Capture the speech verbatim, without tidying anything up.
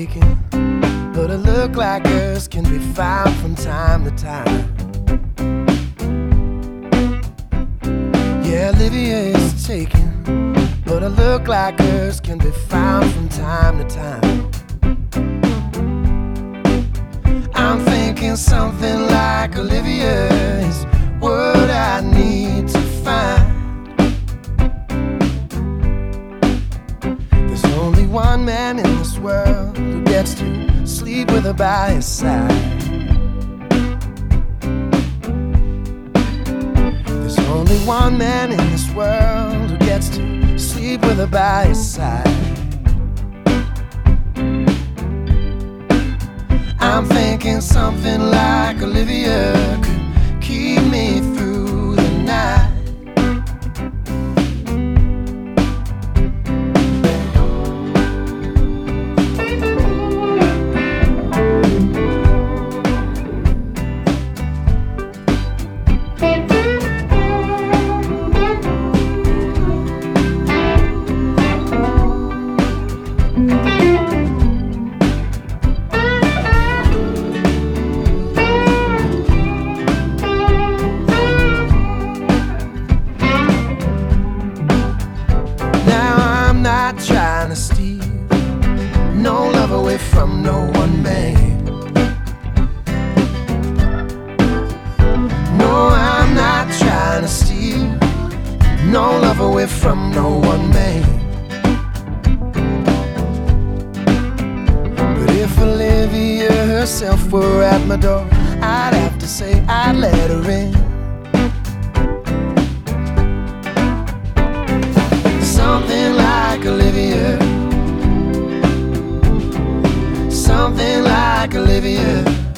taken, but a look like hers can be found from time to time. Yeah, Olivia is taken, but a look like hers can be found from time to time. I'm thinking something like Olivia is what I need to find. There's only one man in this world who gets to sleep with her by his side. There's only one man in this world who gets to sleep with her by his side. I'm thinking something like Olivia could keep me through the night. Trying to steal no love away from no one man. No, I'm not trying to steal no love away from no one man. But if Olivia herself were at my door, I'd have to say I'd let her in. Something like Olivia, something like Olivia.